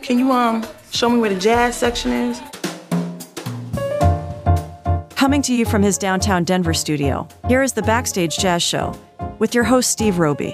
Can you show me where the jazz section is? Coming to you from his downtown Denver studio, here is the Backstage Jazz Show with your host, Steve Roby.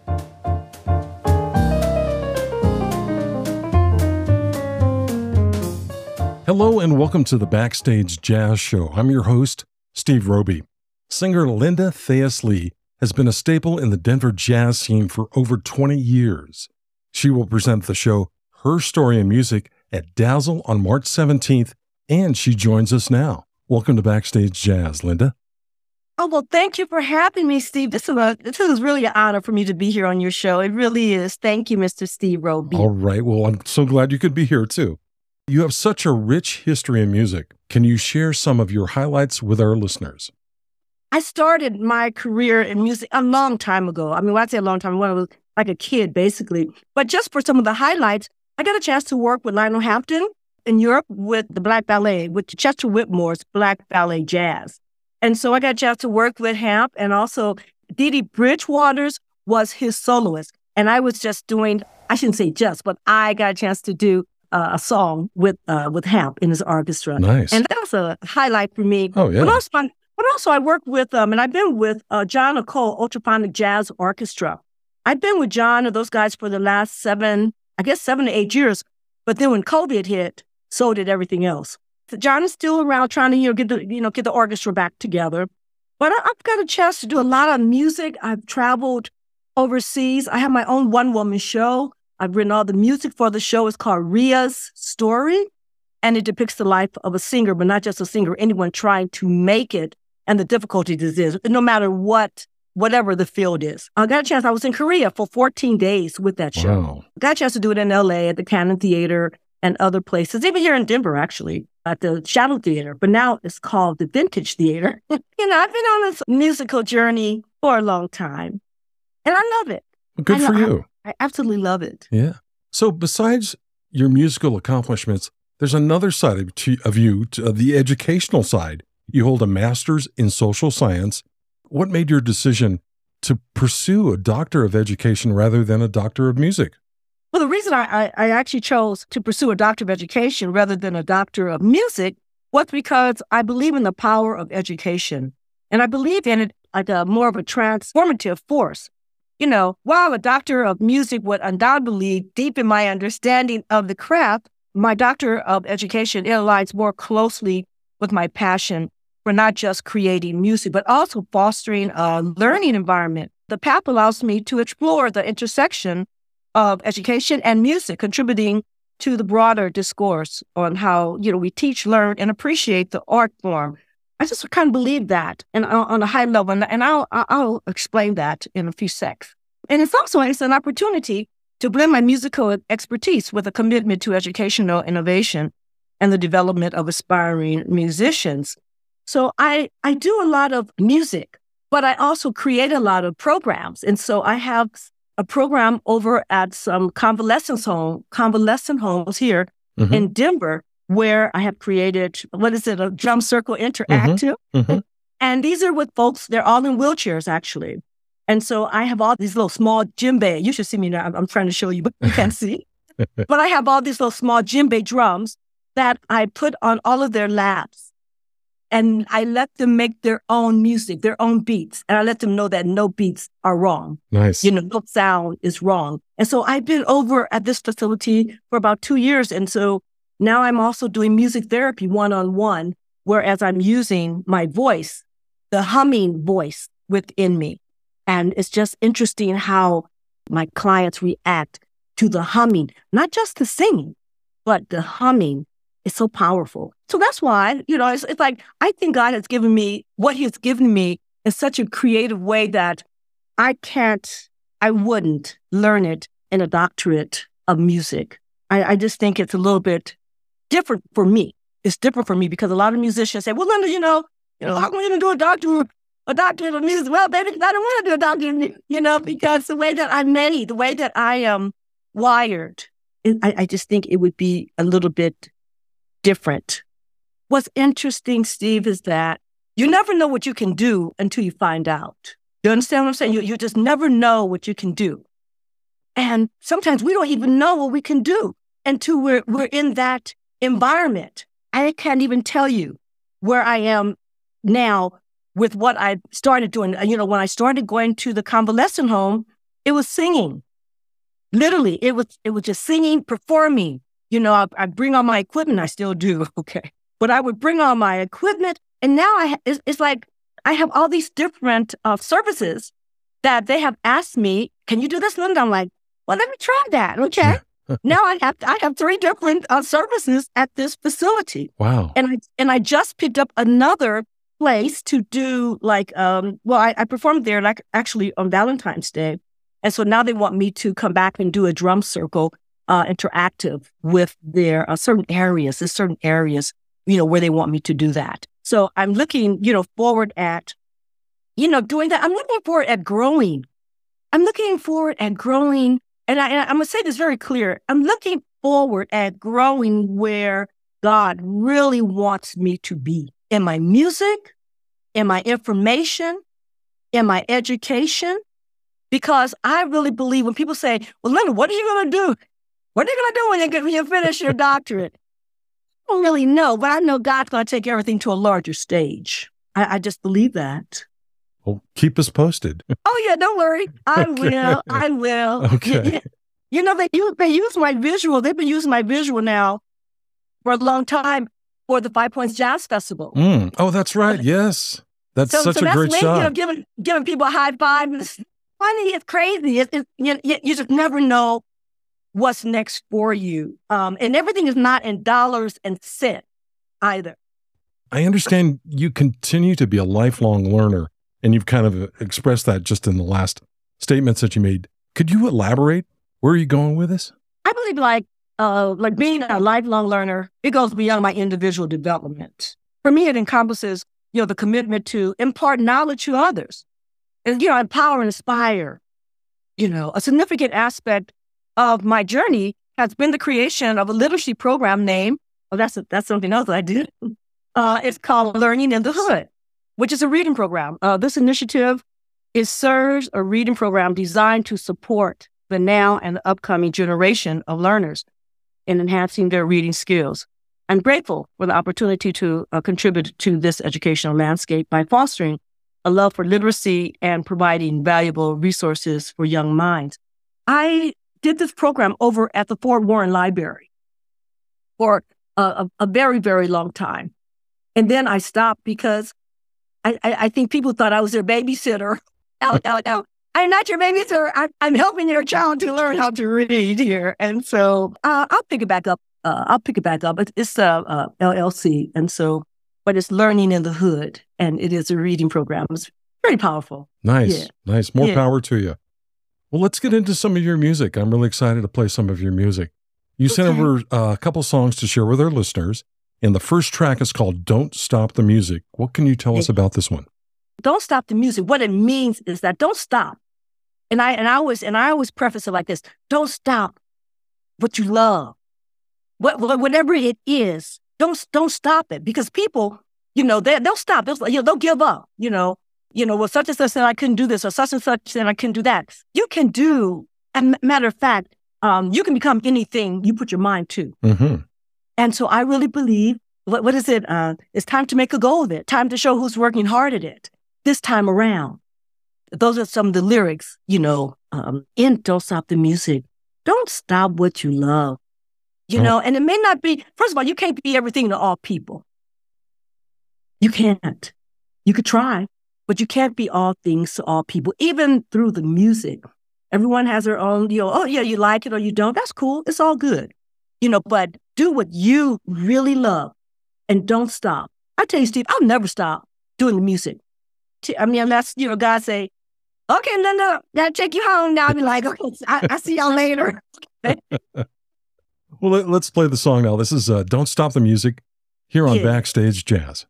Hello and welcome to the Backstage Jazz Show. I'm your host, Steve Roby. Singer Linda Theus Lee has been a staple in the Denver jazz scene for over 20 years. She will present the show Her Story in Music at Dazzle on March 17th, and she joins us now. Welcome to Backstage Jazz, Linda. Oh, well, thank you for having me, Steve. This is really an honor for me to be here on your show. It really is. Thank you, Mr. Steve Roby. All right. Well, I'm so glad you could be here, too. You have such a rich history in music. Can you share some of your highlights with our listeners? I started my career in music a long time ago. I mean, when I say a long time, when I was like a kid, basically. But just for some of the highlights, I got a chance to work with Lionel Hampton in Europe with the Black Ballet, with Chester Whitmore's Black Ballet Jazz. And so I got a chance to work with Hamp, and also Dee Dee Bridgewaters was his soloist. And I was just doing, I shouldn't say just, but I got a chance to do a song with Hamp in his orchestra. Nice. And that was a highlight for me. Oh, yeah. But also I worked with, and I've been with John Nicole Ultraphonic Jazz Orchestra. I've been with John and those guys for the last 7 to 8 years. But then when COVID hit, so did everything else. So John is still around trying to get the orchestra back together. But I've got a chance to do a lot of music. I've traveled overseas. I have my own one-woman show. I've written all the music for the show. It's called Ria's Story, and it depicts the life of a singer, but not just a singer, anyone trying to make it and the difficulties it is, no matter whatever the field is. I got a chance. I was in Korea for 14 days with that show. Wow. I got a chance to do it in LA at the Cannon Theater and other places, even here in Denver, actually, at the Shadow Theater. But now it's called the Vintage Theater. I've been on this musical journey for a long time, and I love it. Good for you. I absolutely love it. Yeah. So besides your musical accomplishments, there's another side of you, the educational side. You hold a master's in social science. What made your decision to pursue a doctor of education rather than a doctor of music? Well, the reason I actually chose to pursue a doctor of education rather than a doctor of music was because I believe in the power of education. And I believe in it like more of a transformative force. While a doctor of music would undoubtedly deepen my understanding of the craft, my doctor of education aligns more closely with my passion for not just creating music, but also fostering a learning environment. The path allows me to explore the intersection of education and music, contributing to the broader discourse on how, we teach, learn, and appreciate the art form. I just kind of believe that, and on a high level, and I'll explain that in a few seconds. And it's an opportunity to blend my musical expertise with a commitment to educational innovation and the development of aspiring musicians. So I do a lot of music, but I also create a lot of programs. And so I have a program over at some convalescent homes here in Denver, where I have created, a drum circle interactive. Mm-hmm. And these are with folks, they're all in wheelchairs, actually. And so I have all these little small djembe. You should see me now. I'm trying to show you, but you can't see. But I have all these little small djembe drums that I put on all of their laps. And I let them make their own music, their own beats. And I let them know that no beats are wrong. Nice. No sound is wrong. And so I've been over at this facility for about 2 years. And so now I'm also doing music therapy one-on-one, whereas I'm using my voice, the humming voice within me. And it's just interesting how my clients react to the humming, not just the singing, but the humming is so powerful. So that's why, it's like, I think God has given me what he has given me in such a creative way that I wouldn't learn it in a doctorate of music. I just think it's a little bit different for me. It's different for me because a lot of musicians say, well, Linda, how am I going to do a doctorate of music? Well, baby, I don't want to do a doctorate of music, because the way that I'm made, the way that I am wired, I just think it would be a little bit different. What's interesting, Steve, is that you never know what you can do until you find out. You understand what I'm saying? You just never know what you can do. And sometimes we don't even know what we can do until we're in that environment. I can't even tell you where I am now with what I started doing. You know, when I started going to the convalescent home, it was singing. Literally, it was just singing, performing. You know, I bring on my equipment. I still do, okay. But I would bring on my equipment, and now it's like I have all these different services that they have asked me, can you do this, Linda? I'm like, well, let me try that, okay? Now I have 3 different services at this facility. Wow. And I just picked up another place to do like, I performed there like actually on Valentine's Day. And so now they want me to come back and do a drum circle interactive with their certain areas. There's certain areas, you know, where they want me to do that. So I'm looking, you know, forward at, you know, doing that. I'm looking forward at growing. I'm looking forward at growing. And I'm going to say this very clear. I'm looking forward at growing where God really wants me to be. In my music, in my information, in my education. Because I really believe when people say, well, Linda, what are you going to do? What are you going to do when you finish your doctorate? I don't really know, but I know God's going to take everything to a larger stage. I just believe that. Well, keep us posted. Oh, yeah, don't worry. I will. Okay. You know, they use my visual. They've been using my visual now for a long time for the 5 Points Jazz Festival. Oh, that's right. Yes. That's such a great shot. You know, giving people a high five. It's funny. It's crazy. You just never know what's next for you. And everything is not in dollars and cents either. I understand you continue to be a lifelong learner, and you've kind of expressed that just in the last statements that you made. Could you elaborate? Where are you going with this? I believe like being a lifelong learner, it goes beyond my individual development. For me, it encompasses, you know, the commitment to impart knowledge to others and, you know, empower and inspire. You know, a significant aspect of my journey has been the creation of a literacy program named, that's something else I did. It's called Learning in the Hood, which is a reading program. This initiative serves a reading program designed to support the now and the upcoming generation of learners in enhancing their reading skills. I'm grateful for the opportunity to contribute to this educational landscape by fostering a love for literacy and providing valuable resources for young minds. I did this program over at the Fort Warren Library for a very, very long time. And then I stopped because I think people thought I was their babysitter. No. I'm not your babysitter. I'm helping your child to learn how to read here. And so I'll pick it back up. It's LLC. And so, but it's Learning in the Hood. And it is a reading program. It's very powerful. Nice. Yeah. Nice. More power to you. Well, let's get into some of your music. I'm really excited to play some of your music. You sent over a couple songs to share with our listeners. And the first track is called Don't Stop the Music. What can you tell us about this one? Don't stop the music. What it means is that don't stop. And I always preface it like this: don't stop what you love, whatever it is. Don't stop it, because people, you know, they'll stop. They'll give up. You know, well, such and such said I couldn't do this, or such and such said I couldn't do that. You can do. And matter of fact, you can become anything you put your mind to. Mm-hmm. And so I really believe, what is it? It's time to make a go of it. Time to show who's working hard at it this time around. Those are some of the lyrics, you know, in Don't Stop the Music. Don't stop what you love, you know, and it may not be, first of all, you can't be everything to all people. You can't. You could try, but you can't be all things to all people, even through the music. Everyone has their own, you know, oh yeah, you like it or you don't. That's cool. It's all good. You know, but do what you really love and don't stop. I tell you, Steve, I'll never stop doing the music. I mean, unless, you know, God say, okay, Linda, gotta take you home now. I'll be like, okay, I'll see y'all later. Well, let's play the song now. This is Don't Stop the Music here on Backstage Jazz.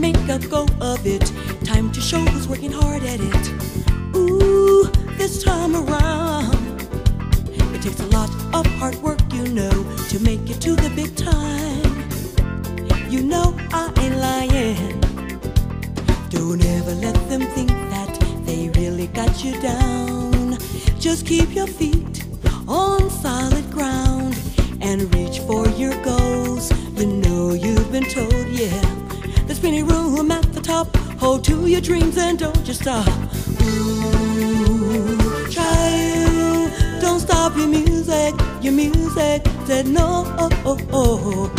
Go of it. Time to show who's working hard at it. Ooh, this time crown. It takes a lot of hard work, you know, to make it to the big time. You know I ain't lying. Don't ever let them think that they really got you down. Just keep your feet on solid ground and reach for your goals. You know you've been told, yeah, there's plenty room at the top. Hold to your dreams and don't just stop. Ooh, child, don't stop your music. Your music said no. Ooh,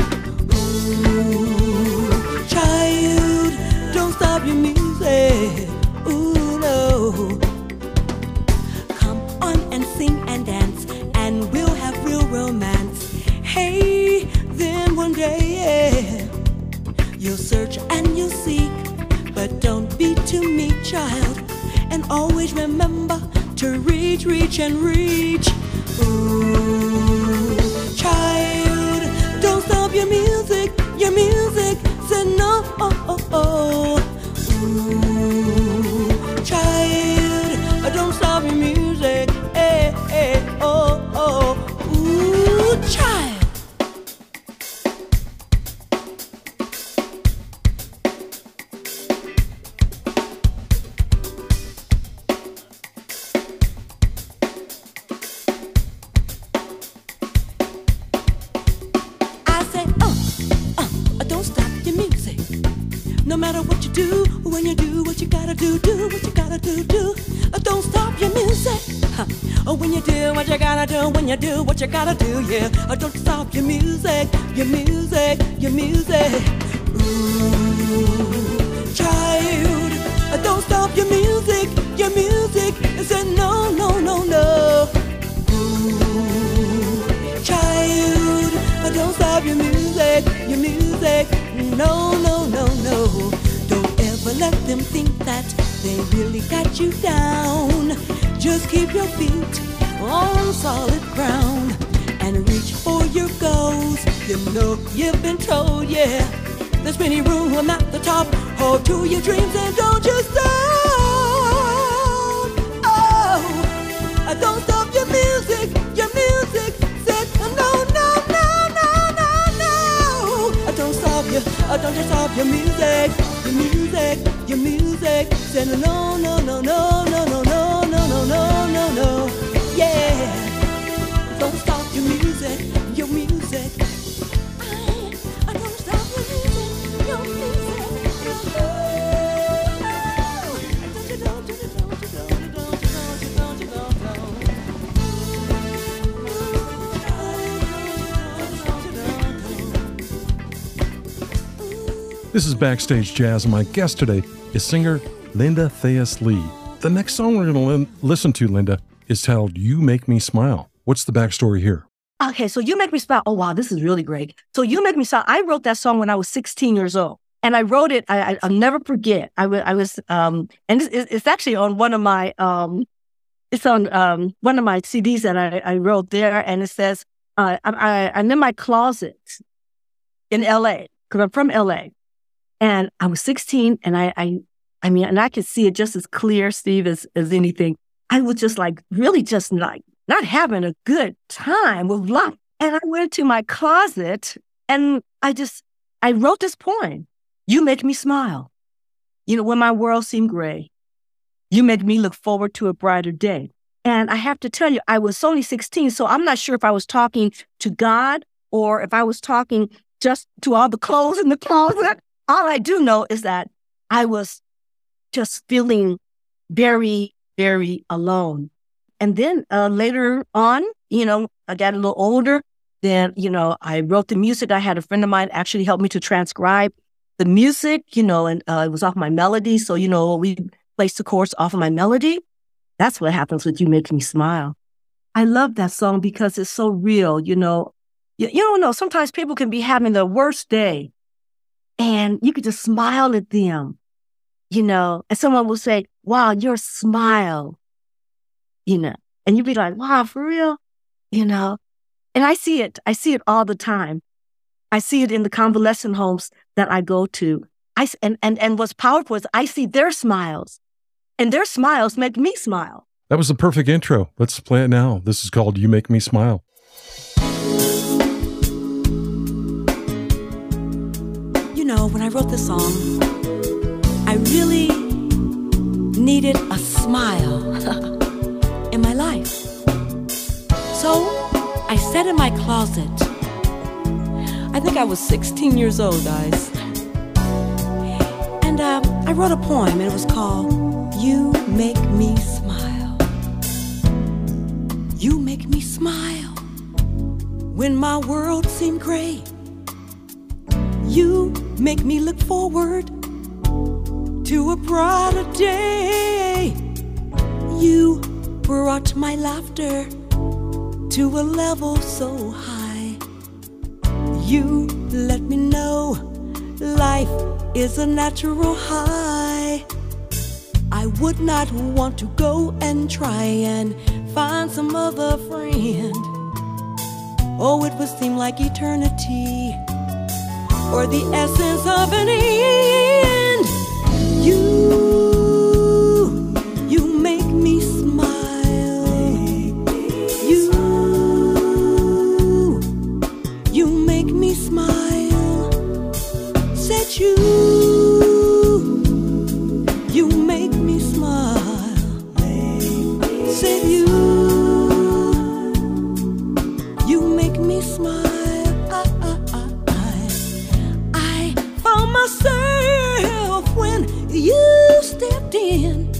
child, don't stop your music. Ooh, no. Come on and sing and dance, and we'll have real romance. Hey, then one day, yeah, you'll search and you'll seek, but don't be too meek, child. And always remember to reach, reach, and reach. Ooh, child, don't stop your music. Your music said no. Ooh, child, don't stop your music. Hey, hey, oh, oh. Ooh, child. Don't stop your music. No matter what you do, when you do what you gotta do what you gotta do. Don't stop your music. When you do what you gotta do, when you do what you gotta do, yeah. Don't stop your music, your music, your music. Ooh, child, don't stop your music, your music. Say no, no, no, no. Ooh, child, don't stop your music, your music. No, no, no, no. Don't ever let them think that they really got you down. Just keep your feet on solid ground and reach for your goals. You know you've been told, yeah, there's plenty room at the top. Hold to your dreams and don't just stop. Oh, don't stop your music, your music. Said no, no, no, no, no, no. Don't stop your, don't just stop your music, your music, your music. Said no, no, no, no, no, no, no, no, no, no, no, no. Yeah, don't stop your music, your music. I don't stop your music, your music. This is Backstage Jazz, and my guest today is singer Linda Theus Lee. The next song we're going to listen to, Linda, is titled You Make Me Smile. What's the backstory here? Okay, so You Make Me Smile. Oh, wow, this is really great. So You Make Me Smile, I wrote that song when I was 16 years old. And I wrote it, I'll never forget. I was and it's actually on one of my, it's on one of my CDs that I wrote there. And it says, I'm in my closet in LA, because I'm from LA. And I was 16, and I mean, and I could see it just as clear, Steve, as anything. I was just like, really just like not having a good time with life. And I went to my closet, and I wrote this poem. You make me smile. You know, when my world seemed gray, you make me look forward to a brighter day. And I have to tell you, I was only 16, so I'm not sure if I was talking to God or if I was talking just to all the clothes in the closet. All I do know is that I was just feeling very, very alone. And then later on, you know, I got a little older. Then, you know, I wrote the music. I had a friend of mine actually help me to transcribe the music, you know, and it was off my melody. So, you know, we placed the chords off of my melody. That's what happens with You Make Me Smile. I love that song because it's so real, you know. You don't know, sometimes people can be having the worst day, and you could just smile at them, you know, and someone will say, wow, your smile, you know, and you'd be like, wow, for real, you know. And I see it all the time. I see it in the convalescent homes that I go to. And what's powerful is I see their smiles, and their smiles make me smile. That was the perfect intro. Let's play it now. This is called You Make Me Smile. You know, when I wrote this song, I really needed a smile in my life. So I sat in my closet. I think I was 16 years old, guys. And I wrote a poem, and it was called You Make Me Smile. You make me smile when my world seemed gray. You make me look forward to a brighter day. You brought my laughter to a level so high. You let me know life is a natural high. I would not want to go and try and find some other friend. Oh, it would seem like eternity or the essence of an end. You make me smile. You make me smile. Said you make me smile. Said you make me smile. I found myself when you stepped in.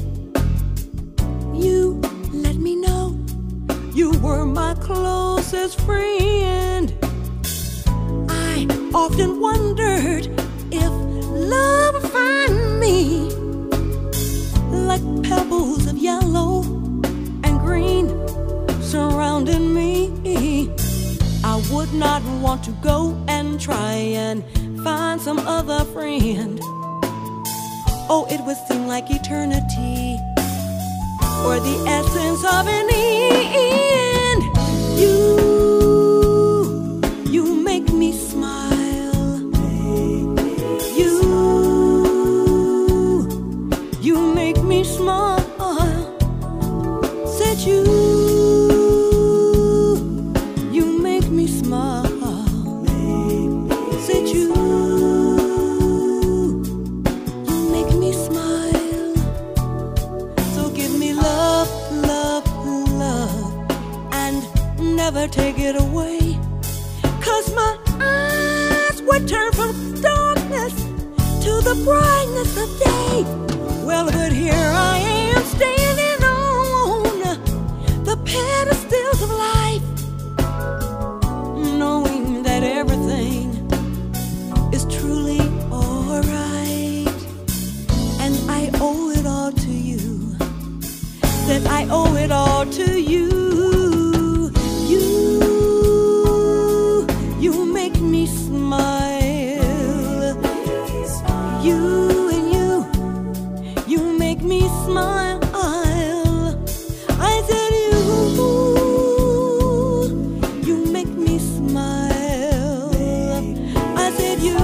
You let me know you were my closest friend. I often wondered if love would find me like pebbles of yellow and green surrounding me. I would not want to go and try and find some other friend. Oh, it would seem like eternity or the essence of an end. You make me smile. You make me smile. Said you make me smile. Said you make me smile. So give me love, love, love, and never take it away. 'Cause my eyes were turned from darkness to the brightness of day. Well, but here I am standing on the pedestals of life, knowing that everything is truly alright. And I owe it all to you. That I owe it all to you. You make me smile. You make me smile. I said you make me smile. I said you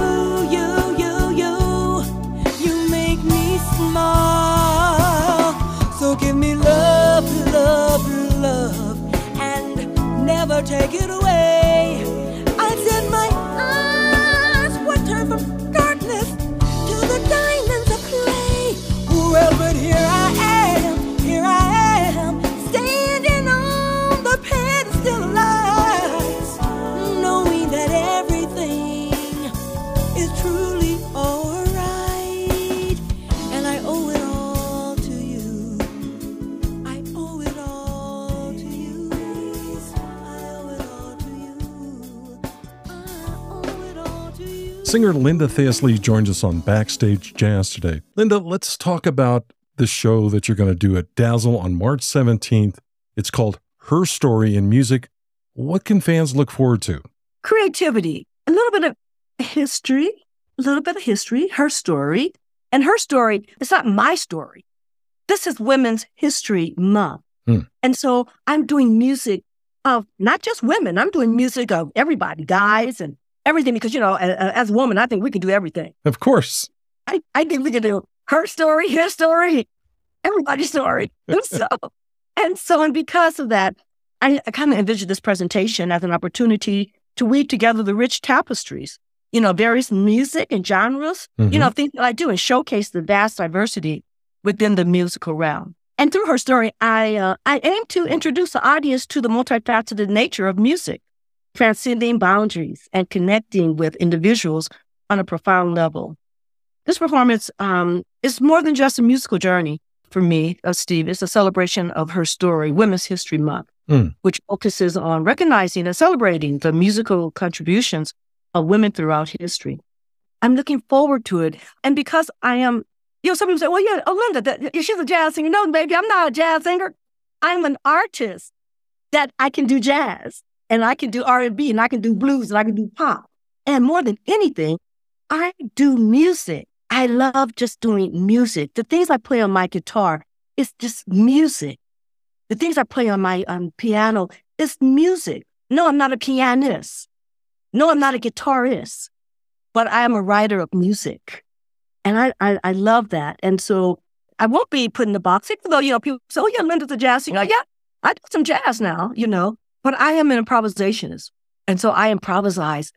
make me smile. So give me love, love, love, and never take it away. I said my eyes were turned from darkness to the diamonds of clay. Well, but here I am, standing on the pedestal of life, knowing that everything is truly alright. And I owe it all to you. I owe it all to you. I owe it all to you. I owe it all to you. Singer Linda Theosley joins us on Backstage Jazz today. Linda, let's talk about the show that you're going to do at Dazzle on March 17th. It's called Her Story in Music. What can fans look forward to? Creativity, a little bit of history, her story. And her story, it's not my story. This is Women's History Month. And so I'm doing music of not just women. I'm doing music of everybody, guys and everything, because, you know, as a woman, I think we can do everything. Of course. I think we can do her story, his story, everybody's story. So And because of that, I kind of envisioned this presentation as an opportunity to weave together the rich tapestries, various music and genres, things that I do, and showcase the vast diversity within the musical realm. And through her story, I aim to introduce the audience to the multifaceted nature of music, transcending boundaries and connecting with individuals on a profound level. This performance is more than just a musical journey for me, Steve. It's a celebration of her story, Women's History Month, which focuses on recognizing and celebrating the musical contributions of women throughout history. I'm looking forward to it. And because I am, some people say, well, yeah, Linda, she's a jazz singer. No, baby, I'm not a jazz singer. I'm an artist that I can do jazz, and I can do R&B, and I can do blues, and I can do pop. And more than anything, I do music. I love just doing music. The things I play on my guitar, it's just music. The things I play on my piano, it's music. No, I'm not a pianist. No, I'm not a guitarist. But I am a writer of music. And I love that. And so I won't be put in the box, even though, people say, oh, yeah, Linda's a jazz singer. Yeah, I do some jazz now, But I am an improvisationist. And so I improvise. Ask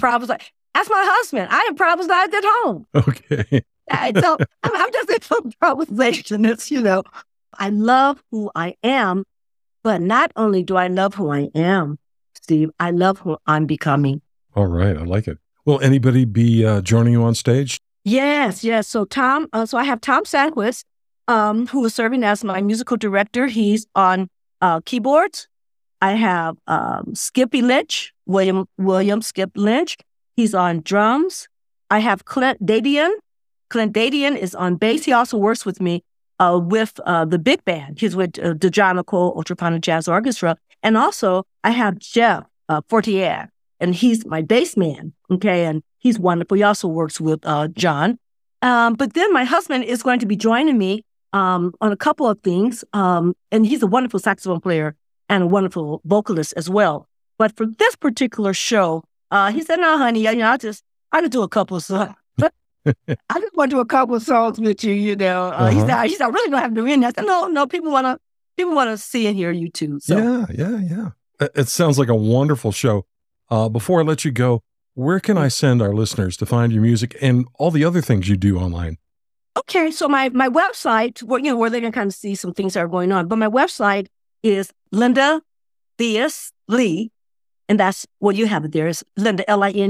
my husband. I improvised at home. Okay. So I'm just an improvisationist, I love who I am, but not only do I love who I am, Steve, I love who I'm becoming. All right. I like it. Will anybody be joining you on stage? Yes. So so I have Tom Sandquist, who is serving as my musical director. He's on keyboards. I have Skippy Lynch, William Skip Lynch. He's on drums. I have Clint Dadian. Clint Dadian is on bass. He also works with me with the big band. He's with the John Nicole Ultraponic Jazz Orchestra. And also, I have Jeff Fortier, and he's my bass man, okay? And he's wonderful. He also works with John. But then my husband is going to be joining me on a couple of things, and he's a wonderful saxophone player and a wonderful vocalist as well. But for this particular show, he said, no, honey, I just do a couple of songs. I just want to do a couple of songs with you, He said, I really don't have to do any. I said, no, people want to see and hear you too. So. Yeah. It sounds like a wonderful show. Before I let you go, where can I send our listeners to find your music and all the other things you do online? Okay, so my website, where they can kind of see some things that are going on. But my website is Linda Theus Lee, and that's what you have it there. Is Linda,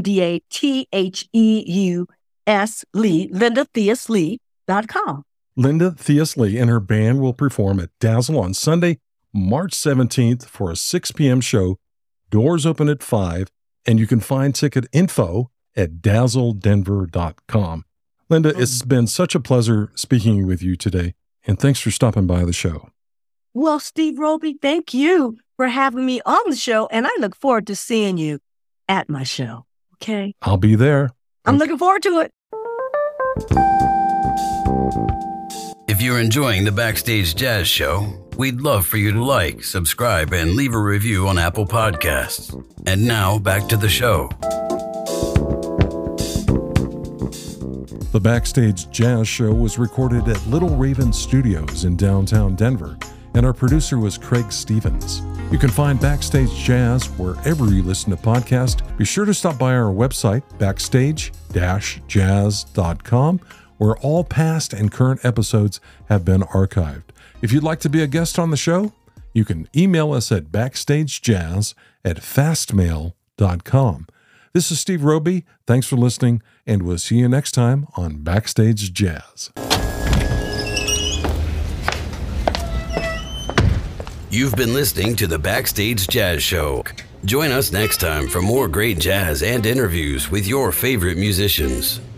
LindaTheus Lee, LindaTheusLee.com. Linda Theus Lee and her band will perform at Dazzle on Sunday, March 17th for a 6 p.m. show. Doors open at 5, and you can find ticket info at dazzledenver.com. Linda, it's been such a pleasure speaking with you today, and thanks for stopping by the show. Well, Steve Roby, thank you for having me on the show, and I look forward to seeing you at my show, okay? I'll be there. I'm looking forward to it. If you're enjoying the Backstage Jazz Show, we'd love for you to like, subscribe, and leave a review on Apple Podcasts. And now, back to the show. The Backstage Jazz Show was recorded at Little Raven Studios in downtown Denver, and our producer was Craig Stevens. You can find Backstage Jazz wherever you listen to podcasts. Be sure to stop by our website, backstage-jazz.com, where all past and current episodes have been archived. If you'd like to be a guest on the show, you can email us at backstagejazz@fastmail.com. This is Steve Roby. Thanks for listening, and we'll see you next time on Backstage Jazz. You've been listening to the Backstage Jazz Show. Join us next time for more great jazz and interviews with your favorite musicians.